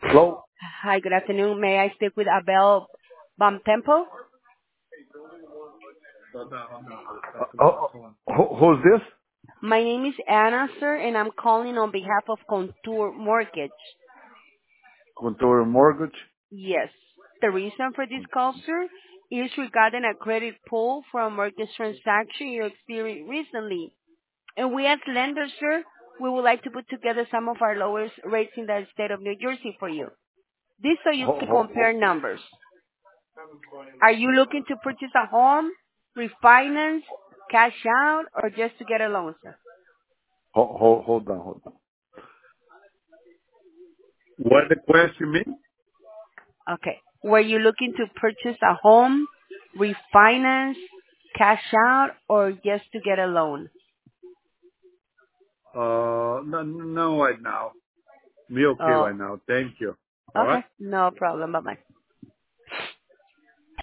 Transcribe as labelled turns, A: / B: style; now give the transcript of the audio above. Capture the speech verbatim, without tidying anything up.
A: Hello?
B: Hi, good afternoon. May I speak with Abel Bamtempo?
A: Uh, oh, who, who's this?
B: My name is Anna, sir, and I'm calling on behalf of Contour Mortgage.
A: Contour Mortgage?
B: Yes. The reason for this call, sir, is regarding a credit pull from a mortgage transaction you experienced recently. And we as lenders, sir, we would like to put together some of our lowest rates in the state of New Jersey for you. This so you
A: Ho,
B: can
A: ho, ho,
B: compare numbers. Are you looking to purchase a home, refinance, cash out, or just to get a loan, sir?
A: ho, ho, hold on, hold on. What the question mean?
B: Okay. Were you looking to purchase a home, refinance, cash out, or just to get a loan?
A: Uh, no, no right now. Me okay
B: Oh,
A: right now. Thank you. All right?
B: okay. No problem. Bye-bye.